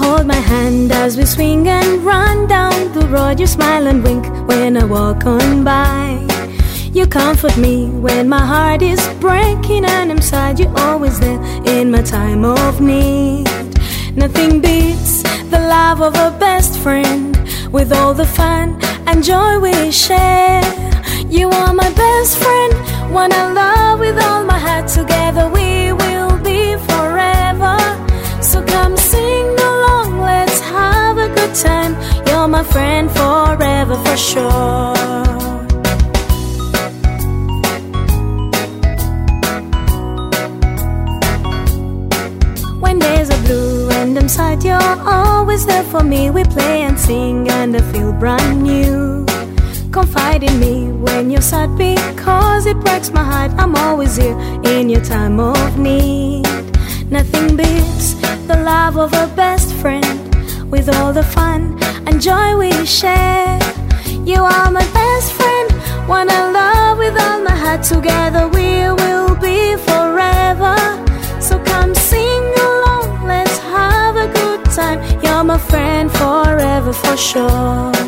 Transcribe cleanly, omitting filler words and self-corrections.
hold my hand as we swing and run down the road. You smile and wink when I walk on by. You comfort me when my heart is breaking and I'm sad. You're always there in my time of need. Nothing beats the love of a best friend, with all the fun and joy we share. You are my best friend, one I love with all my heart. Together we will be forever. So come sing along, let's have a good time. You're my friend forever for sure. When days are blue and I'm sad, you're always there for me. We play and sing and I feel brand new. Confide in me when you're sad because it breaks my heart. I'm always here in your time of need. Nothing beats the love of a best friend, with all the fun and joy we share. You are my best friend, one I love with all my heart. Together we will be forever. So come sing along, let's have a good time. You're my friend forever for sure.